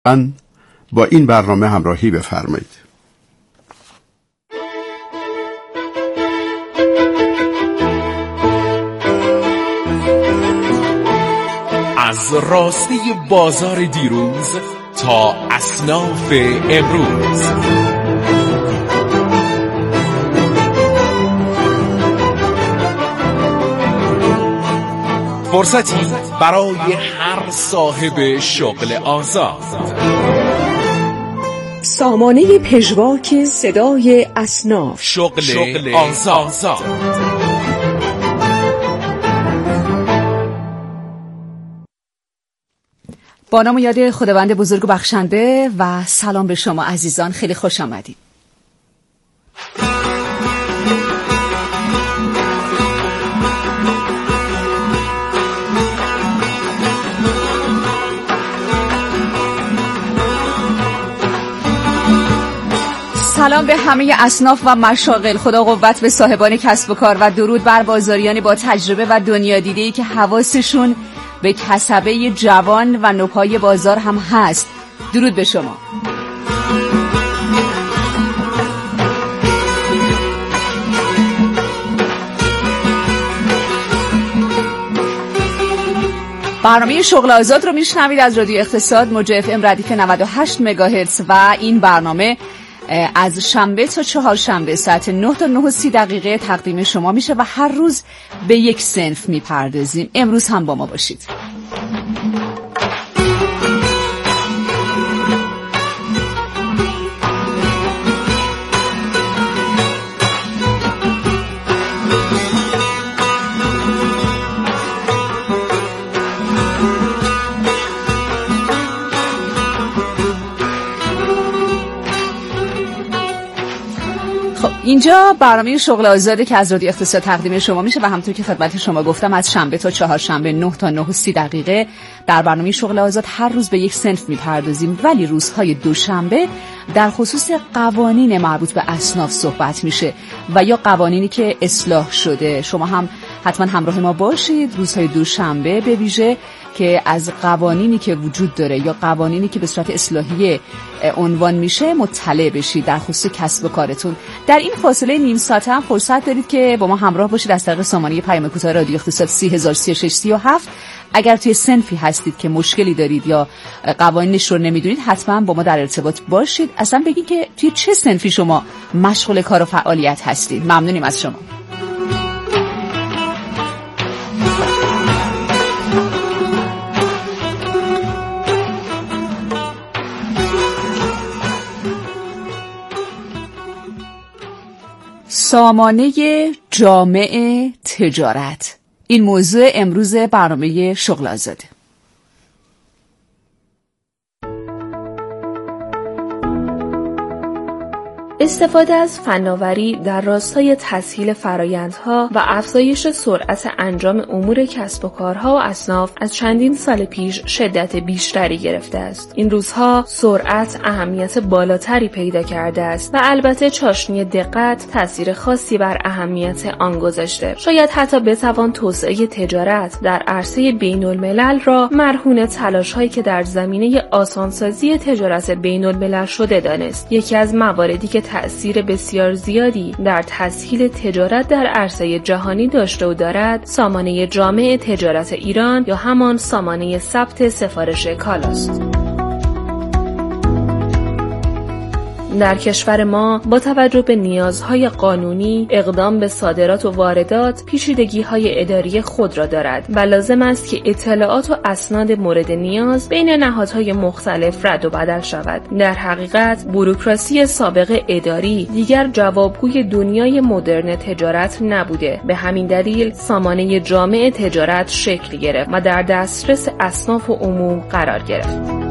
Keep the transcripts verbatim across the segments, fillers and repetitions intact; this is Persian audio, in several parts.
من با این برنامه همراهی بفرمایید. از راسته بازار دیروز تا اصناف امروز، فرصتی برای هر صاحب شغل آزاد. سامانه پژواک صدای اصناف، شغل, شغل آزاد. با نام و یاد خداوند بزرگ و بخشنده و سلام به شما عزیزان، خیلی خوش آمدید. سلام به همه اصناف و مشاغل، خدا قوت به صاحبان کسب و کار و درود بر بازاریان با تجربه و دنیا دیده‌ای که حواسشون به کسبه جوان و نوپای بازار هم هست. درود به شما. برنامه شغل آزاد رو میشنوید از رادیو اقتصاد موج اف ام ردیف نود و هشت مگاهرتز و این برنامه از شنبه تا چهارشنبه ساعت نه تا نه و سی دقیقه تقدیم شما میشه و هر روز به یک صنف میپردازیم. امروز هم با ما باشید. اینجا برنامه شغل آزاده که از رادیو اقتصاد تقدیم شما میشه و همونطور که خدمت شما گفتم از شنبه تا چهارشنبه نه تا نه و سی دقیقه در برنامه شغل آزاد هر روز به یک صنف میپردازیم، ولی روزهای دوشنبه در خصوص قوانین مربوط به اصناف صحبت میشه و یا قوانینی که اصلاح شده. شما هم حتما همراه ما باشید روزهای دوشنبه به ویژه که از قوانینی که وجود داره یا قوانینی که به صورت اصلاحی عنوان میشه مطلع بشید در خصوص کسب و کارتون. در این فاصله نیم ساعت هم فرصت دارید که با ما همراه باشید از طریق سامانه پیام کوتاه رادیو اقتصاد سی هزار و سی و شش سی و هفت. اگر توی صنفی هستید که مشکلی دارید یا قوانینش رو نمیدونید حتما با ما در ارتباط باشید. اصلا بگید که توی چه صنفی شما مشغول کار و فعالیت هستید. ممنونیم از شما. سامانه جامع تجارت، این موضوع امروز برنامه شغل آزاده. استفاده از فناوری در راستای تسهیل فرآیندها و افزایش سرعت انجام امور کسب و کارها و اصناف از چندین سال پیش شدت بیشتری گرفته است. این روزها سرعت اهمیت بالاتری پیدا کرده است و البته چاشنی دقت تاثیر خاصی بر اهمیت آن گذاشته. شاید حتی بتوان توسعه تجارت در عرصه بین الملل را مرهون تلاش‌هایی که در زمینه آسانسازی تجارت بین الملل شده دانست. یکی از مواردی که تأثیر بسیار زیادی در تسهیل تجارت در عرصه جهانی داشته و دارد سامانه جامع تجارت ایران یا همان سامانه ثبت سفارش کالاست. در کشور ما با توجه به نیازهای قانونی اقدام به صادرات و واردات پیچیدگی‌های اداری خود را دارد و لازم است که اطلاعات و اسناد مورد نیاز بین نهادهای مختلف رد و بدل شود. در حقیقت بوروکراسی سابق اداری دیگر جوابگوی دنیای مدرن تجارت نبوده. به همین دلیل سامانه جامع تجارت شکل گرفت و در دسترس اصناف و عموم قرار گرفت.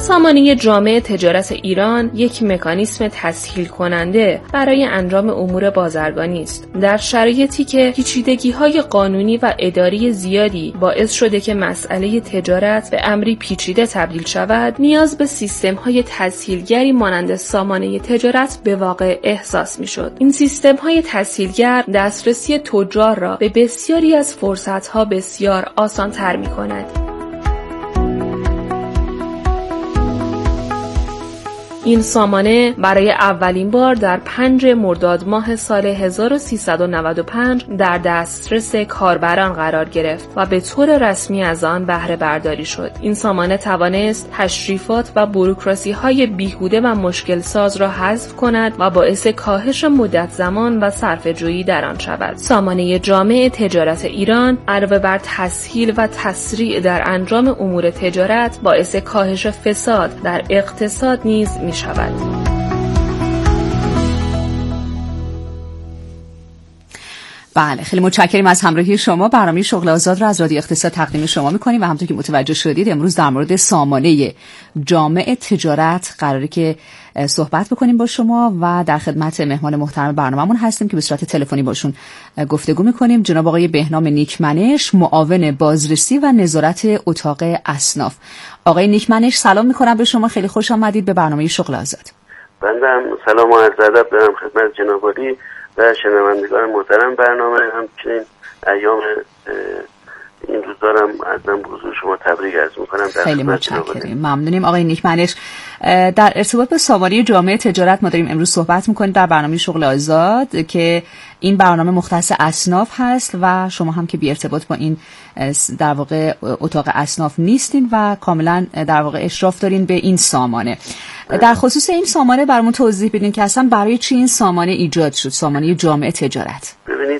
سامانه جامع تجارت ایران یک مکانیسم تسهیل کننده برای انجام امور بازرگانی است. در شرایطی که پیچیدگی‌های قانونی و اداری زیادی باعث شده که مسئله تجارت به امری پیچیده تبدیل شود، نیاز به سیستم‌های تسهیلگری مانند سامانه تجارت به واقع احساس می‌شد. این سیستم‌های تسهیلگر دسترسی تجار را به بسیاری از فرصت‌ها بسیار آسان‌تر می‌کند. این سامانه برای اولین بار در پنج مرداد ماه سال هزار و سیصد و نود و پنج در دسترس کاربران قرار گرفت و به طور رسمی از آن بهره برداری شد. این سامانه توانست تشریفات و بوروکراسی بیهوده و مشکل ساز را حذف کند و باعث کاهش مدت زمان و صرفه‌جویی در آن شود. سامانه جامع تجارت ایران علاوه بر تسهیل و تسریع در انجام امور تجارت، باعث کاهش فساد در اقتصاد نیز می شود. بله، خیلی متشکریم از همراهی شما. برنامه شغل آزاد را از رادیو اقتصاد تقدیم شما می‌کنیم و همونطور که متوجه شدید امروز در مورد سامانه جامع تجارت قراره که صحبت بکنیم با شما و در خدمت مهمان محترم برنامه‌مون هستیم که به صورت تلفنی باشون گفتگو می‌کنیم. جناب آقای بهنام نیکمنش، معاون بازرسی و نظارت اتاق اصناف. آقای نیکمنش سلام می‌کنم به شما، خیلی خوش آمدید به برنامه شغل آزاد. بنده هم سلام و عرض ادب دارم خدمت جناب عالی و شنوندگان محترم برنامه. همچنین ایام این روزدارم ازم به حضور شما تبریک عرض میکنم. خیلی متشکرم، ممنونیم آقای نیکمنش. در ارتباط با سامانه جامع تجارت ما داریم امروز صحبت میکنیم در برنامه شغل آزاد که این برنامه مختص اصناف هست و شما هم که بی ارتباط با این در واقع اتاق اصناف نیستین و کاملا در واقع اشراف دارین به این سامانه. در خصوص این سامانه برامون توضیح بدین که اصلا برای چی این سامانه ایجاد شد، سامانه جامع تجارت؟ ببینید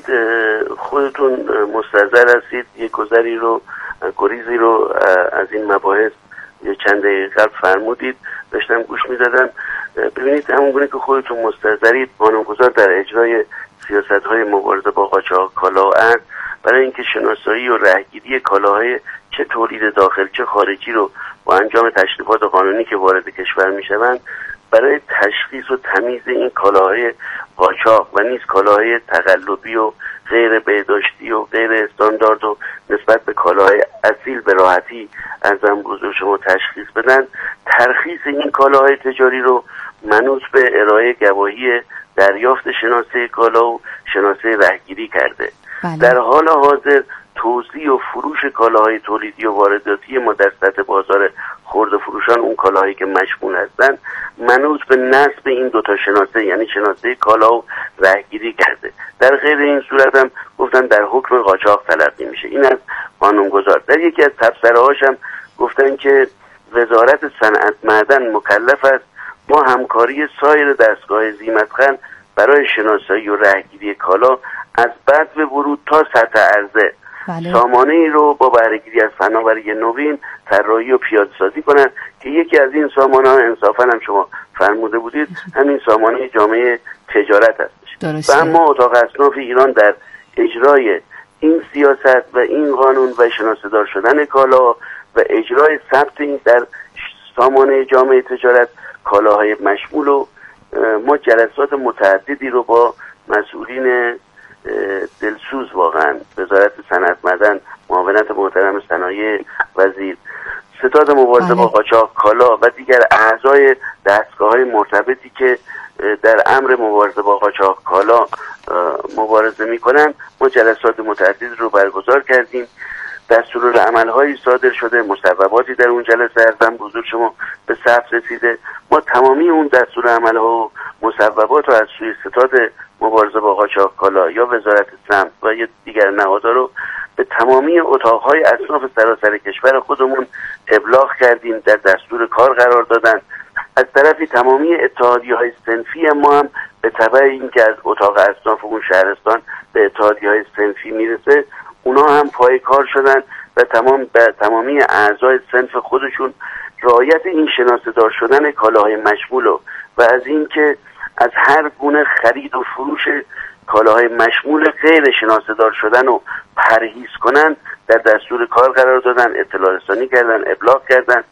خودتون مستحضر هستید یک گذری رو گریزی رو از این مباحث یه چند دقیقه قبل فرمودید، داشتم گوش میدادم. ببینید همونگونه که خودتون مستحضرید، قانونگذار در اجرای سیاست‌های مبارزه با قاچاق کالا و ارز برای اینکه شناسایی و رهگیری کالاهای چه تولید داخل چه خارجی رو با انجام تشریفات قانونی که وارد کشور میشوند، برای تشخیص و تمیز این کالاهای قاچاق و نیز کالاهای تقلبی و غیر بهداشتی و غیر استاندارد و نسبت به کالاهای اصیل به راحتی ازم حضور شما تشخیص بدن، ترخیص این کالاهای تجاری رو منوط به ارائه گواهی دریافت شناسه کالا و شناسه رهگیری کرده. بله. در حال حاضر توزیع و فروش کالاهای تولیدی و وارداتی ما در سطح بازار خرده فروشان، اون کالاهایی که مشمول هستن، منوط به نصب این دوتا شناسه یعنی شناسه کالا و رهگیری کرده. در غیر این صورت هم گفتن در حکم قاچاق تلقی میشه. این از قانونگذار. در یکی از تبصره هاش هم گفتن که وزارت صنعت معدن مکلف است با همکاری سایر دستگاه ذی‌مدخل برای شناسایی و رهگیری کالا از بدو ورود تا سطح عرضه بله. سامانه ای رو با بهره‌گیری از فناوری نوین طراحی و پیاده‌سازی کنند که یکی از این سامانه ها انصافا هم شما فرموده بودید همین سامانه جامع تجارت هستش. و اما اتاق اصناف ایران در اجرای این سیاست و این قانون و شناسه‌دار شدن کالا و اجرای ثبت این در سامانه جامع تجارت کالاهای مشمول و ما جلسات متعددی رو با مسئولین دلسوز واقعا وزارت صنعت معدن، معاونت محترم صنایع، وزیر، ستاد مبارزه با قاچاق کالا و دیگر اعضای دستگاه‌های مرتبطی که در امر مبارزه با قاچاق کالا مبارزه می‌کنند، ما جلسات متعدد رو برگزار کردیم. دستورالعمل‌هایی صادر شده، مصوباتی در اون جلسه ارزم حضور شما به ثبت رسیده. ما تمامی اون دستورالعمل‌ها و مصوبات رو از سوی ستاد مبارزه با قاچاق کالا یا وزارت سمت و یا دیگر نهادها رو به تمامی اتاق‌های اصناف سراسر کشور خودمون ابلاغ کردیم، در دستور کار قرار دادن. از طرفی تمامی اتحادیه‌های صنفی ما هم به تبع اینکه از اتاق اصناف اون شهرستان به اتحادیه‌های صنفی میرسه، اونا هم پای کار شدن و تمام به تمامی اعضای صنف خودشون رعایت این شناسه‌دار شدن کالاهای مشمول و, و از اینکه از هر گونه خرید و فروش کالاهای مشمول غیر شناسه‌دار شدن و پرهیز کنن در دستور کار قرار دادن، اطلاع رسانی کردن، ابلاغ کردن.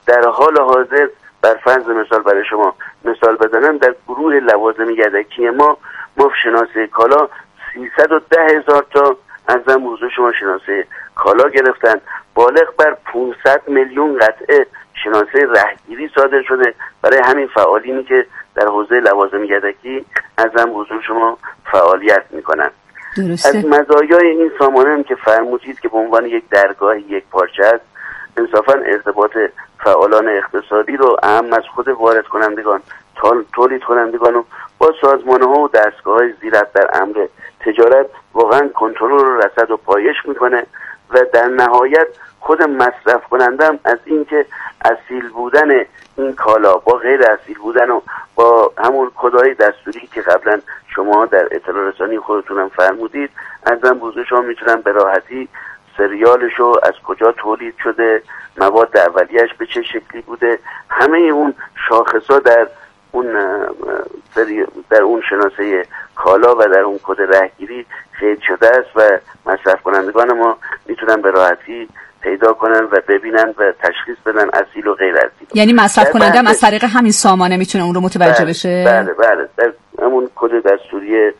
در حال حاضر بر فرض مثال برای شما مثال بزنم، در گروه لوازم یدکی ما ما شناسه کالا سیصد و ده هزار تا از هم حضور شما شناسه کالا گرفتن، بالغ بر پانصد میلیون قطعه شناسه رهگیری صادر شده برای همین فعالینی که در حوزه لوازم یدکی از هم حضور شما فعالیت میکنن. درسته. از مزایای این سامانه هم که فرمودید که به عنوان یک درگاه یک پارچه است، انصافا ارتباط فعالان اقتصادی رو اهم از خود وارد کنندگان، تولید کنندگان و با سازمانه ها و دستگاه های زیرت در امر تجارت واقعا کنترل رو رصد و پایش میکنه و در نهایت خود مصرف کنندم از اینکه اصیل بودن این کالا با غیر اصیل بودن و با همون کدهای دستوری که قبلا شما در اطلاع رسانی خودتونم فرمودید، ازم بوزه شما میتونن به راحتی سریالشو از کجا تولید شده، مواد اولیه‌اش به چه شکلی بوده، همه اون شاخصا در اون در اون شناسه کالا و در اون کد رهگیری قید شده است و مصرف کنندگان ما میتونن به راحتی پیدا کنن و ببینن و تشخیص بدن اصیل و غیر اصیل. یعنی مصرف کننده هم از طریق همین سامانه میتونه اون رو متوجه بله بشه؟ بله بله در همون کد دستوری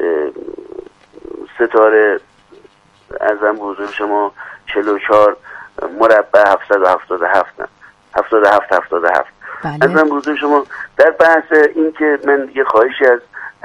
ستاره ازم حضور شما چهل و چهار مربع هفتصد و هفتاد و هفت هفتاد و هفت هفتاد و هفت ازم حضور شما در بحث این که من یه خواهشی از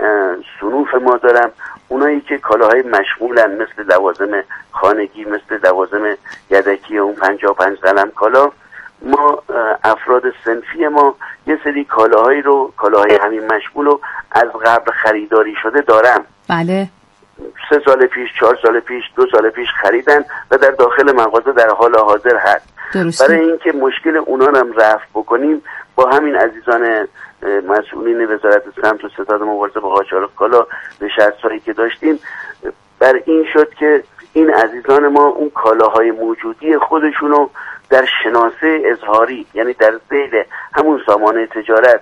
صنوف ما دارم، اونایی که کالاهای مشمولن مثل لوازم خانگی، مثل لوازم یدکی اون پنجاه و پنج قلم کالا، ما افراد صنفی ما یه سری کالاهایی رو کالاهای همین مشمول رو از قبل خریداری شده دارم. بله. سه سال پیش، چهار سال پیش، دو سال پیش خریدن و در داخل مغازه در حال حاضر هست. درسته. برای اینکه مشکل اونا هم رفع بکنیم با همین عزیزان مسئولین وزارت سمت و ستاد مبارزه با قاچاق کالا نشست‌هایی که داشتیم، بر این شد که این عزیزان ما اون کالاهای موجودی خودشونو در شناسه اظهاری، یعنی در ذیل همون سامانه تجارت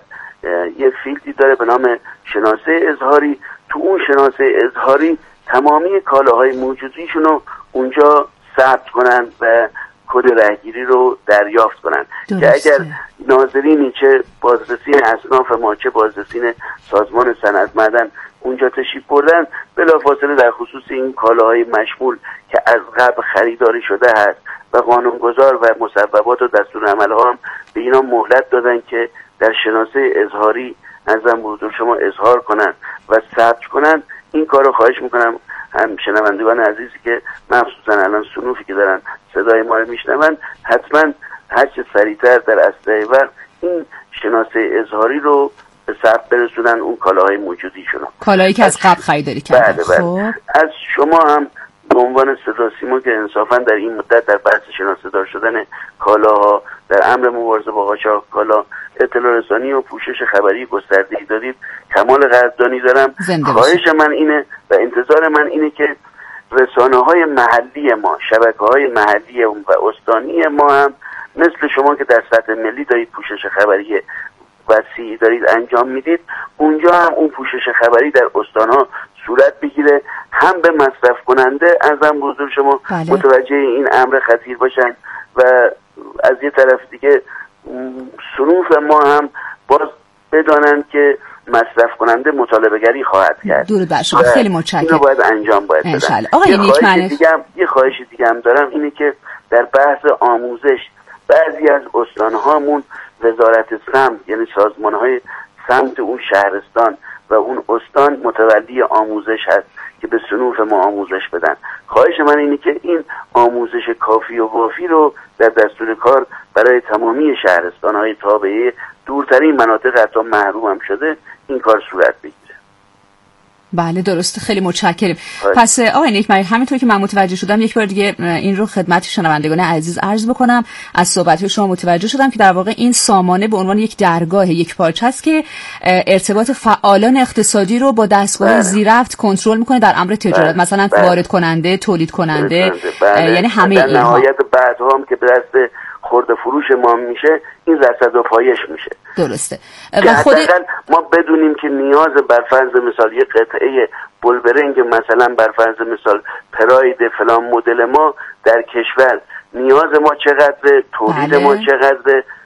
یه فیلدی داره به نام شناسه اظهاری، تو اون شناسه اظهاری تمامی کالاهای موجودیشونو اونجا ثبت کنن و کد رهگیری رو دریافت کنن که اگر ناظرینی چه بازرسین اصناف ما چه بازرسین سازمان صنعت معدن اونجا تشریف بردن، بلافاصله در خصوص این کالاهای مشمول که از قبل خریداری شده هست و قانونگذار و مصوبات و دستورالعمل‌ها هم به اینا مهلت دادن که در شناسه اظهاری ازم حضور شما اظهار کنن و ثبت کنن. این کار رو خواهش میکنم هم شنوندگان عزیزی که مخصوصا الان صنوفی که دارن صدای ما رو میشنون، حتما هر چه سریعتر در اسرع وقت این شناسه اظهاری رو به ثبت برسونن اون کالاهای موجودیشون، کالایی که از قبل خریداری کردن. بله بله. خب. از شما هم به عنوان صدا سیما که انصافا در این مدت در بحث شناسه دار شدن کالاها در امر مبارزه با قاچاق کالا اطلاع رسانی و پوشش خبری گسترده‌ای دارید، کمال قدردانی دارم. خواهش من اینه و انتظار من اینه که رسانه‌های محلی ما، شبکه‌های محلی و استانی ما هم مثل شما که در سطح ملی دارید پوشش خبری وسیعی دارید انجام میدید، اونجا هم اون پوشش خبری در استان‌ها صورت بگیره، هم به مصرف کننده ازم حضور شما بله. متوجه این امر خطیر باشن و از یه طرف دیگه صنوف ما هم باز بدانند که مصرف کننده مطالبه گری خواهد کرد. دور بر شما، خیلی متشکرم. اینو باید انجام باید بدن. آقای نیکمرد، دیگه هم یه خواهش دیگه هم دارم، اینه که در بحث آموزش بعضی از استانهامون وزارت سمت، یعنی سازمانهای سمت اون شهرستان و اون استان متولی آموزش هست که به صنوف ما آموزش بدن. خواهش من اینه که این آموزش کافی و وافی رو در دستور کار برای تمامی شهرستان‌های تابعه دورترین مناطق حتی محروم هم شده این کار صورت بگیره. بله درسته، خیلی متشکرم. پس آقای نیکمرد، همینطور که من متوجه شدم یک بار دیگه این رو خدمت شنوندگان عزیز عرض بکنم، از صحبت شما متوجه شدم که در واقع این سامانه به عنوان یک درگاه یک پارچه است که ارتباط فعالان اقتصادی رو با دستگاه زیرفت کنترل میکنه در امر تجارت، بله. مثلا بله. وارد کننده، تولید کننده، بله. یعنی همه در اینها. نهایت بعدها هم که به دست خورده فروش ما میشه این رصد و پایش میشه. درسته. و خود ما بدونیم که نیاز بر فرض مثال یک قطعه بلبرنگ مثلا بر فرض مثال پراید فلان مدل ما در کشور نیاز ما چقدره، تولید بله. ما چقدره،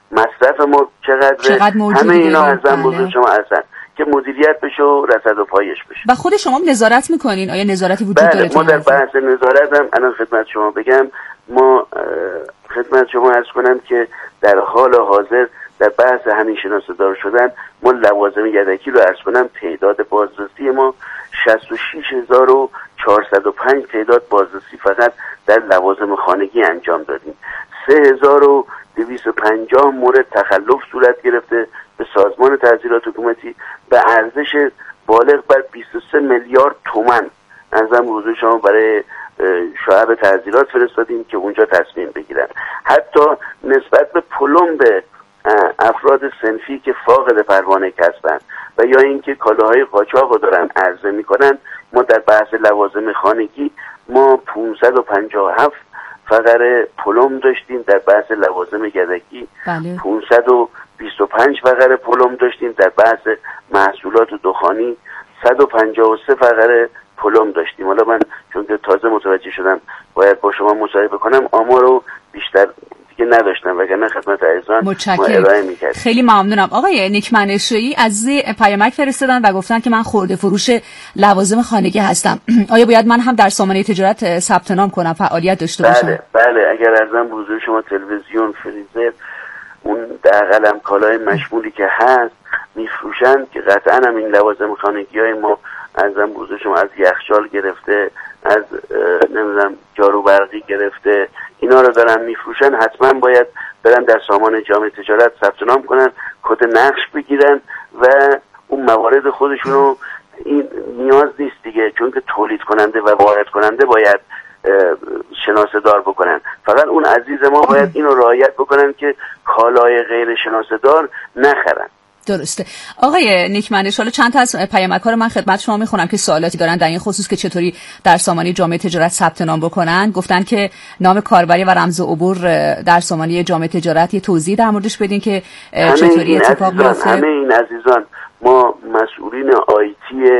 مصرف ما چقدر, چقدر همه اینا از بله. بزرگ شما هستن که مدیریت بشه و رصد و پایش بشه. و خود شما نظارت میکنین؟ آیا نظارتی وجود بله، داره؟ ما در بحث نظارت هم الان خدمت شما بگم، ما خدمت شما عرض کنم که در حال حاضر در بحث همین شناسه‌دار شدن ما لوازم یدکی رو عرض کنم تعداد بازرسی ما شصت و شش هزار و چهارصد و پنج تعداد بازرسی فقط در لوازم خانگی انجام دادیم. سه هزار و دویست و پنجاه مورد تخلف صورت گرفته به سازمان تعزیرات حکومتی به ارزش بالغ بر بیست و سه میلیارد تومان ارزم حضور شما برای شعب تعزیرات فرستادیم که اونجا تصمیم بگیرن. حتی نسبت به پلمب افراد صنفی که فاقد پروانه کسبن و یا اینکه کالاهای قاچاق رو دارن عرضه میکنن، ما در بحث لوازم خانگی ما پانصد و پنجاه و هفت فقره پلم داشتیم، در بحث لوازم یدکی بله. پانصد و بیست و پنج فقره پلم داشتیم، در بحث محصولات دخانی صد و پنجاه و سه فقره پلم داشتیم. حالا من چون که تازه متوجه شدم باید با شما مصاحبه کنم، آمار رو بیشتر دیگه نداشتم وگرنه خدمت عزیزان ما ارائه می‌کردیم. خیلی ممنونم. آقای نیک منشئی از پیامک فرستادن و گفتن که من خرده فروش لوازم خانگی هستم. آیا باید من هم در سامانه تجارت ثبت نام کنم، فعالیت داشته باشم؟ بله بله، اگر ارزم حضور شما تلویزیون، فریزر، اون دقیقاً کالای مشمولی که هست میفروشن که قطعاً هم این لوازم خانگی های ما ارزم حضور شما از یخچال گرفته، از نمیدونم جارو برقی گرفته، اینا رو دارن میفروشن، حتما باید برن در سامان جامعه تجارت ثبت نام کنن، کد نقش بگیرن و اون موارد خودشون رو، این نیاز نیست دیگه، چون که tolید کننده و وارد کننده باید شناسه دار بکنن. فقط اون عزیز ما باید اینو رعایت بکنن که کالای غیر شناسه دار نخرن. درسته. آقای نیک منشئی، حالا چند تا از پیامک‌ها رو من خدمت شما میخونم که سوالاتی دارن در این خصوص که چطوری در سامانه جامعه تجارت ثبت نام بکنن. گفتن که نام کاربری و رمز عبور در سامانه جامعه تجارت یه توضیح در موردش بدین که چطوری اتفاق میفته. همه این عزیزان، ما مسئولین آیتی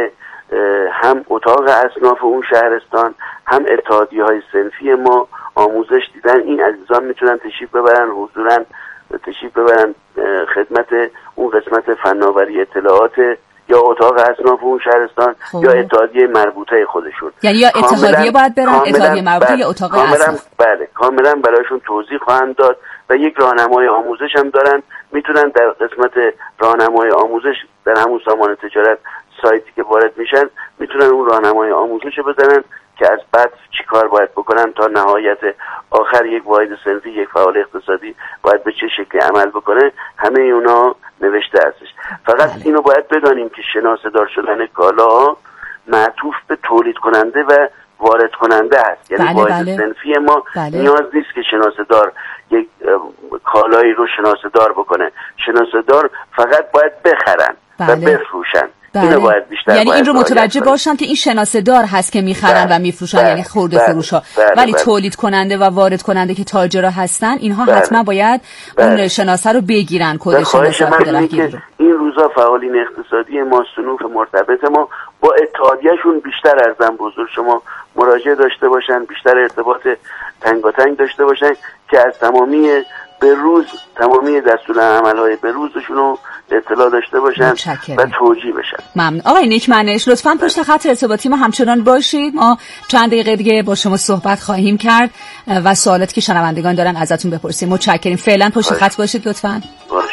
هم اتاق اصناف اون شهرستان هم اتحادیه‌های صنفی ما آموزش دیدن، این عزیزان میتونن تشریف ببرن، حضوراً تشریف ببرن خدمت اون قسمت فناوری اطلاعات یا اتاق اصناف اون شهرستان خوب. یا اتحادیه مربوطه خودشون، یعنی یا اتحادیه باید برن، اتحادیه مربوطه یا اتاق اصناف. بله، کاملا برایشون توضیح خواهند داد و یک راهنمای آموزش هم دارن، میتونن در قسمت راهنمای آموزش در همون سامان تجارت سایتی که وارد میشن میتونن اون راهنمای آموزش بزنن که از بعد چی کار باید بکنن تا نهایت آخر یک واحد صنفی، یک فعال اقتصادی باید به چه شکلی عمل بکنه، همه اونا نوشته هستش. فقط بله. اینو باید بدانیم که شناسه دار شدن کالا معطوف به تولید کننده و وارد کننده هست. یعنی بله واحد بله. صنفی ما بله. نیاز نیست که شناسه دار یک کالایی رو شناسه دار بکنه، شناسه دار فقط باید بخرن بله. و بفروشن. بله. باید بیشتر یعنی باید این رو متوجه باشن که این شناسه دار هست که میخرن بله. و میفروشن بله. یعنی خرده فروش ها بله. ولی بله. تولید کننده و وارد کننده که تاجرها هستن اینها بله. حتما باید بله. اون شناسه رو بگیرن، کد شناسه رو بگیرن. این روزا فعالین اقتصادی ما، صنوف مرتبط ما با اتحادیه‌شون بیشتر ارزم بزرگ شما مراجعه داشته باشن، بیشتر ارتباط تنگاتنگ داشته باشن که از تمامی به روز تمامی دستورالعمل‌های به روزشون رو اطلاع داشته باشن و توجیه بشن. ممنون. آقای نیک منشئی، لطفاً پشت خط ارتباطی ما همچنان باشید. ما چند دقیقه دیگه با شما صحبت خواهیم کرد و سوالاتی که شنوندگان دارن ازتون بپرسیم. متشکریم. فعلا پشت خط باشید لطفاً. باش.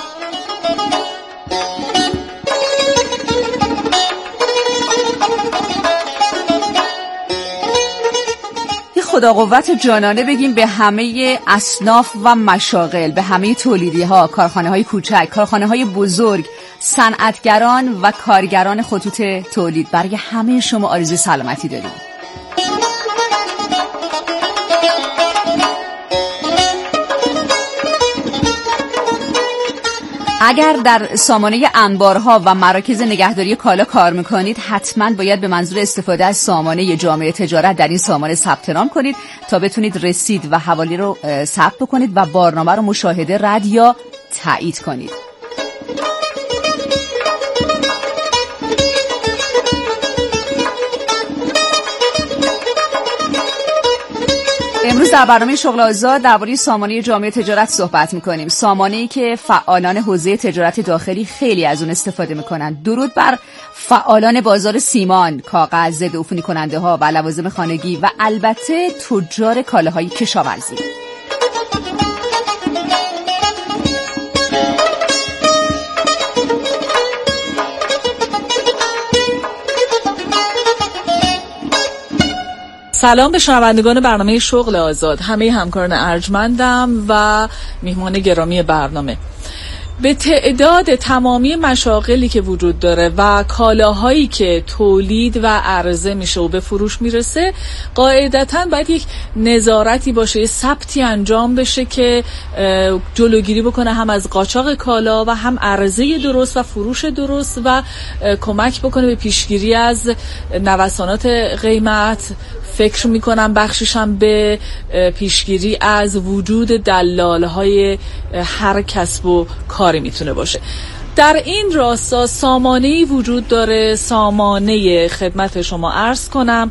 خدا قوت جانانه بگیم به همه اصناف و مشاغل، به همه تولیدی ها، کارخانه های کوچک، کارخانه های بزرگ، صنعتگران و کارگران خطوط تولید، برای همه شما آرزوی سلامتی داریم. اگر در سامانه انبارها و مراکز نگهداری کالا کار میکنید، حتما باید به منظور استفاده از سامانه جامعه تجارت در این سامانه ثبت نام کنید تا بتونید رسید و حوالی رو ثبت کنید و بارنامه رو مشاهده، رد یا تایید کنید. امروز در برنامه شغل آزاد درباره سامانه جامعه تجارت صحبت می‌کنیم. سامانه‌ای که فعالان حوزه تجارت داخلی خیلی از اون استفاده می‌کنن. درود بر فعالان بازار سیمان، کاغذ، ضدعفونی کننده‌ها و لوازم خانگی و البته تجار کالاهای کشاورزی. سلام به شنوندگان برنامه شغل آزاد، همه همکاران ارجمندم و میهمان گرامی برنامه. به تعداد تمامی مشاغلی که وجود داره و کالاهایی که تولید و عرضه میشه و به فروش میرسه، قاعدتاً باید یک نظارتی باشه، ثبتی انجام بشه که جلوگیری بکنه هم از قاچاق کالا و هم عرضه درست و فروش درست و کمک بکنه به پیشگیری از نوسانات قیمت. فکر میکنم بخشش هم به پیشگیری از وجود دلالهای هر کسب و کاری میتونه باشه. در این راستا سامانه‌ای وجود داره، سامانه خدمت شما عرض کنم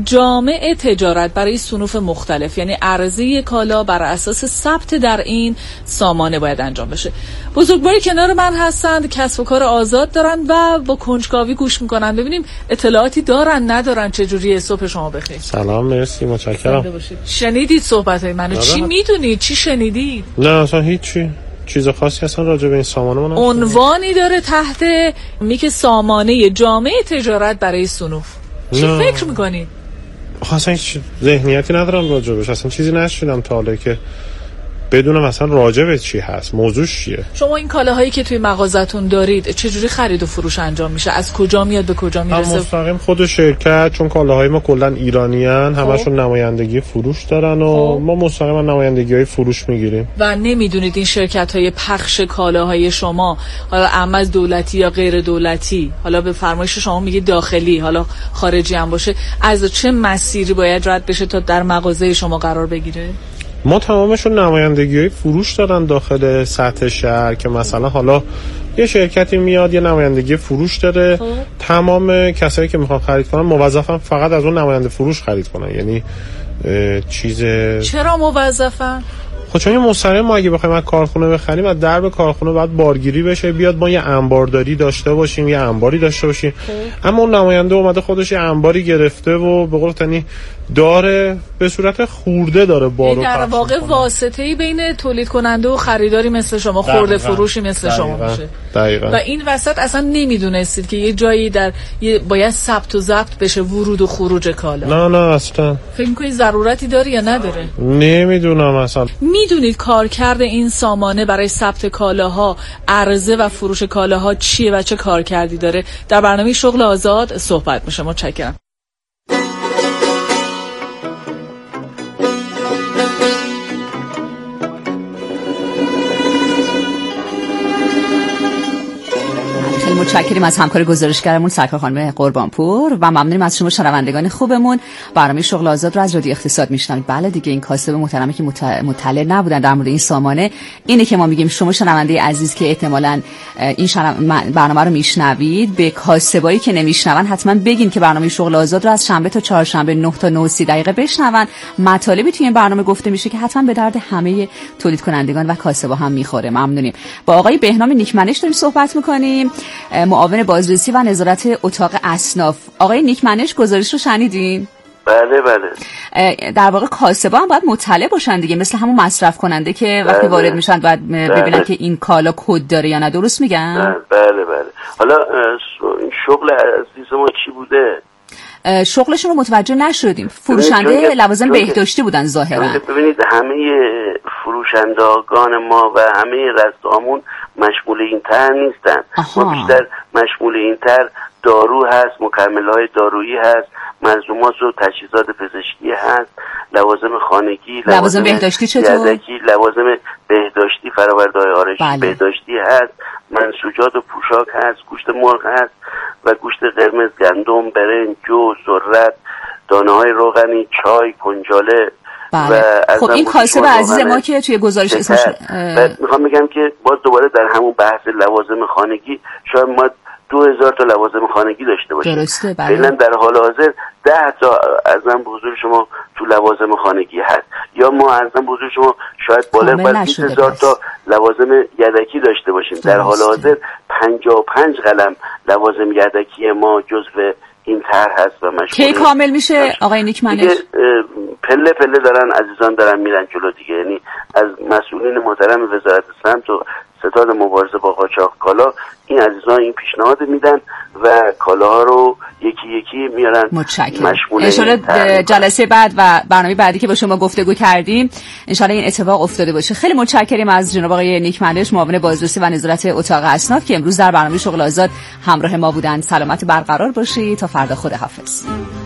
جامع تجارت برای صنوف مختلف، یعنی عرضه کالا بر اساس ثبت در این سامانه باید انجام بشه. بزرگواری کنار من هستند، کسب و کار آزاد دارن و با کنجکاوی گوش میکنن ببینیم اطلاعاتی دارن ندارن. چجوریه؟ صبح شما بخیر. سلام، مرسی، متشکرم. شنیدید صحبت‌های منو؟ چی میدونید؟ چی شنیدید؟ نه اصلا هیچی، چیز خاصی اصلا راجع به این سامانه من عنوانی داره تحت میگه سامانه جامع تجارت برای صنوف. چی نه. فکر میکنید؟ اصلا هیچ ذهنیتی ندارم راجع بهش، اصلا چیزی نشیدم تا حالا که بدونم اصلا راجع به چی هست، موضوعش چیه. شما این کالاهایی که توی مغازتون دارید چجوری خرید و فروش انجام میشه؟ از کجا میاد به کجا میرسه؟ مستقیم خود شرکت، چون کالاهای ما کلا ایرانیان، همشون نمایندگی فروش دارن و خوب. ما مستقیما نمایندگی‌های فروش میگیریم. و نمیدونید این شرکت‌های پخش کالاهای شما، حالا اما از دولتی یا غیر دولتی، حالا به فرمایش شما میگه داخلی، حالا خارجی هم باشه، از چه مسیری باید رد بشه تا در مغازه شما قرار بگیره؟ ما تمامشون نمایندگی‌های فروش دارن داخل سطح شهر، که مثلا حالا یه شرکتی میاد یه نمایندگی فروش داره، خوب. تمام کسایی که میخوان خرید کنن موظفن فقط از اون نماینده فروش خرید کنن. یعنی چیز چرا موظفن؟ خب چون یه مستقیم ما اگه بخوایم از کارخونه بخریم، از درب کارخونه باید بارگیری بشه، بیاد ما یه انبارداری داشته باشیم، یه انباری داشته باشیم. اما اون نماینده اومده خودش یه انباری گرفته و به قول تنی داره به صورت خورده داره بارو در واقع واسطه‌ای بین تولید کننده و خریداری مثل شما، خورده فروشی مثل دقیقا. شما میشه. دقیقاً. و این وسط اصلا نمیدونستید که یه جایی در یه باید ثبت و ضبط بشه ورود و خروج کالا؟ نه نه اصلا. فکر می‌کنید ضرورتی داره یا نداره؟ نمیدونم اصلا. میدونید کارکرد این سامانه برای ثبت کالاها، عرضه و فروش کالاها چیه و چه کارکردی داره؟ در برنامه شغل آزاد صحبت میشه. متشکرم. متشکریم از همکار گزارشگرمون سرکار خانم قربانپور و ممنونیم از شما شنوندگان خوبمون. برنامه شغل آزاد رو از رادیو اقتصاد میشنوید. بله دیگه، این کاسب محترمی که مطلع نبودن در مورد این سامانه، اینه که ما میگیم شما شنونده عزیز که احتمالاً این برنامه رو میشنوید، به کاسبایی که نمیشنون حتما بگین که برنامه شغل آزاد رو از شنبه تا چهارشنبه نه تا نه و سی دقیقه بشنون. مطالبی توی این برنامه گفته میشه که حتما به درد همه تولید کنندگان و کاسبا هم میخوره. ممنونیم. با آقای بهنام نیکمنش داریم صحبت میکنیم، معاون بازرسی و نظارت اتاق اصناف. آقای نیکمنش گزارش رو شنیدین؟ بله بله. در واقع کاسبا هم باید مطلع باشن دیگه، مثل همون مصرف کننده که وقتی بله. وارد میشن باید ببینن بله. که این کالا کد داره یا نه. درست میگم؟ بله بله. حالا شغل عزیز ما چی بوده؟ شغلشون رو متوجه نشدیم. فروشنده لوازم بهداشتی بودن ظاهرا. ببینید همه فروشندگان ما و همه رستامون مشمول این تر نیستن. ما بیشتر مشمول این تر دارو هست، مکمل‌های دارویی هست، ملزومات و تجهیزات پزشکی هست، لوازم خانگی، لوازم بهداشتی چطور؟ لوازم بهداشتی، فرآورده‌های آرایشی بله. بهداشتی هست، منسوجات و پوشاک هست، گوشت مرغ هست و گوشت قرمز، گندم، برنج، جو، ذرت، دانه‌های روغنی، چای، کنجاله. بله. خب این کاسب عزیز ما که توی گزارش اسمش میخوام بگم که باز دوباره در همون بحث لوازم خانگی شاید ما دو هزار تا لوازم خانگی داشته باشیم. درسته. فعلا در حال حاضر ده تا ارزم به حضور شما تو لوازم خانگی هست، یا ما ارزم به حضور شما شاید بالغ بر بیست هزار تا لوازم یدکی داشته باشیم. در حال حاضر پنجاه و پنج قلم لوازم یدکی ما جزو این طرح هست و مشغول. کی کامل میشه آقای نیکمنش؟ پله پله دارن عزیزان دارن میرن جلو دیگه. یعنی از مسئولین محترم وزارت سمت و ستاد مبارزه با قاچاق کالا این عزیزان این پیشنهاد میدن و کالاها رو یکی یکی میارن. متشکرم. انشالله جلسه بعد و برنامه بعدی که با شما گفتگو کردیم انشالله این اتفاق افتاده باشه. خیلی متشکریم از جناب آقای نیکمنش، معاون بازرسی و نظارت اتاق اسناد که امروز در برنامه شغل آزاد همراه ما بودند. سلامت برقرار باشید تا فردا. خداحافظ.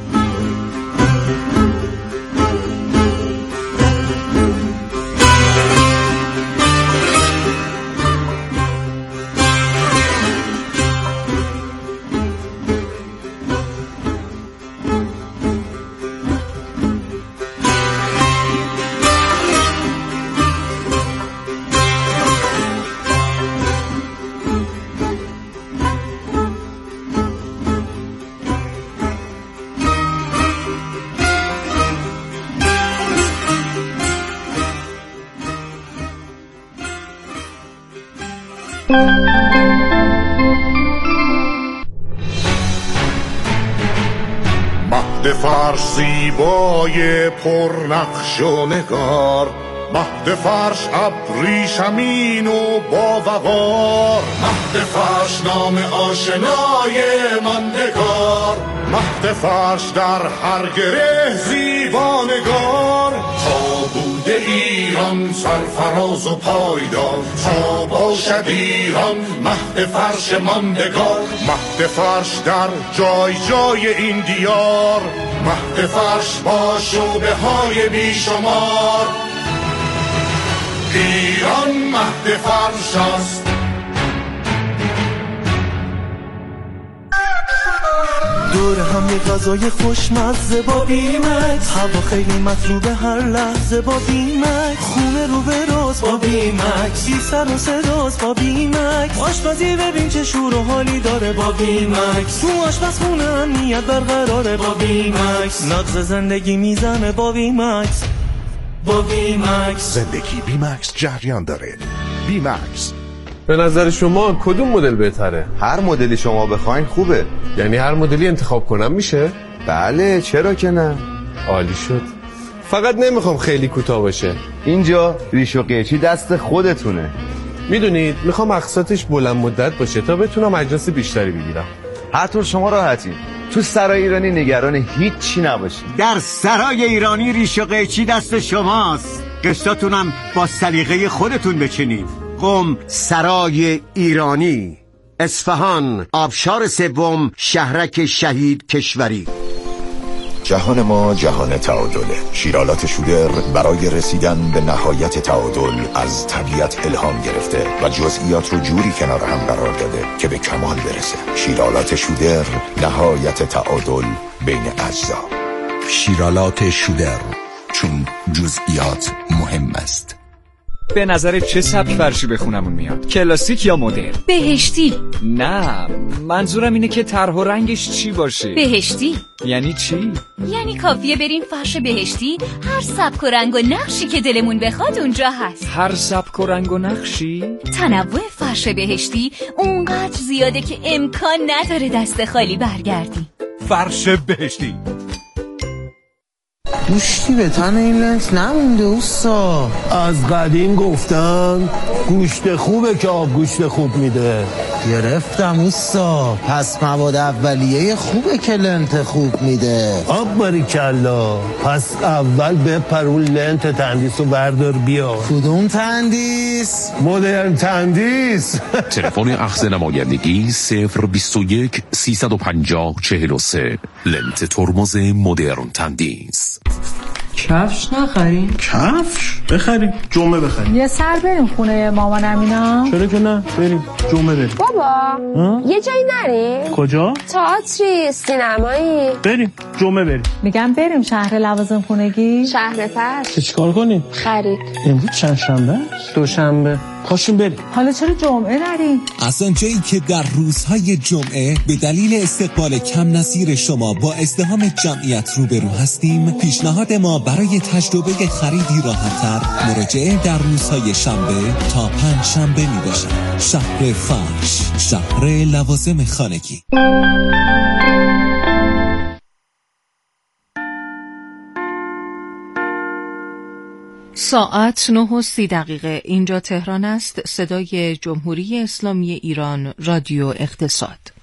مهد فرش زیبای پرنقش و نگار، مهد فرش ابریشمین و با وقار، مهد فرش نام آشنای ماندگار، مهد فرش در هر گره زیبانگار. تا بوده ایران سرفراز و پایدار، تا باشد ایران مهد فرش ماندگار. مهد فرش در جای جای این دیار، مهد فرش با شعبه های بیشمار. ایران مهد فرش است. دور هم یه غذای خوشمزه با بیمکس، هوا خیلی مطلوبه هر لحظه با بیمکس، خونه رو به راست با بیمکس، بی سر و صداست با بیمکس، آشپزی ببین چه شور و حالی داره با بیمکس، تو آشپزخونه امنیت برقراره با بیمکس، نبض زندگی میزنه با بیمکس. با بیمکس زندگی بیمکس جریان داره. بیمکس. به نظر شما کدوم مدل بهتره؟ هر مدلی شما بخواین خوبه. یعنی هر مدلی انتخاب کنم میشه؟ بله، چرا که نه. عالی شد. فقط نمیخوام خیلی کوتاه باشه. اینجا ریش و قیچی دست خودتونه. میدونید میخوام اقساطش بلند مدت باشه تا بتونم اجناس بیشتری بگیرم. هر طور شما راحتین. تو سرای ایرانی نگران هیچی نباشید. در سرای ایرانی ریش و قیچی دست شماست. قسطاتونم با سلیقه خودتون بچینید. قم سرای ایرانی، اصفهان، آبشار سوم، شهرک شهید کشوری. جهان ما جهان تعادله. شیرالات شودر برای رسیدن به نهایت تعادل از طبیعت الهام گرفته و جزئیات رو جوری کنار هم قرار داده که به کمال برسه. شیرالات شودر، نهایت تعادل بین اجزا. شیرالات شودر، چون جزئیات مهم است. به نظر چه سبک فرشی به خونمون میاد؟ کلاسیک یا مدرن؟ بهشتی. نه، منظورم اینه که طرح و رنگش چی باشه. بهشتی. یعنی چی؟ یعنی کافیه بریم فرش بهشتی، هر سبک و رنگ و نقشی که دلمون بخواد اونجا هست. هر سبک و رنگ و نقشی؟ تنوع فرش بهشتی اونقدر زیاده که امکان نداره دست خالی برگردی. فرش بهشتی. گوشتی به تن این لنت نمونده اوستا. از قدیم گفتن گوشت خوبه که آب گوشت خوب میده. گرفتم اوستا. پس مواد اولیه خوبه که لنت خوب میده. آب باریکلا. پس اول بپر اون لنت تندیس رو بردار بیا. کدوم تندیس؟ مدرن تندیس. تلفن اخذ نمایندگی صفر بیست و یک سیصد و پنجاه چهل و سه. لنت ترمز مدرن تندیس. کفش نخرین؟ کفش؟ بخریم جمعه بخریم. یه سر بریم خونه مامانم اینا. چرا که نه؟ بریم جمعه بریم. بابا ها؟ یه جایی نریم؟ کجا؟ تئاتری، سینمایی. بریم جمعه بریم. میگم بریم شهر لوازم خونگی. شهر فرش. چیکار کنیم؟ خرید. امروز چند شنبه؟ دوشنبه. پاشیم بریم. حالا چرا جمعه نریم؟ از آنجایی که در روزهای جمعه به دلیل استقبال کم نظیر شما با ازدحام جمعیت روبرو هستیم، پیشنهاد ما برای تجربه خریدی راحت‌تر مراجعه در روزهای شنبه تا پنج شنبه می باشد. شهر فرش، شهر لوازم خانگی. ساعت نه و سی دقیقه. اینجا تهران است. صدای جمهوری اسلامی ایران، رادیو اقتصاد.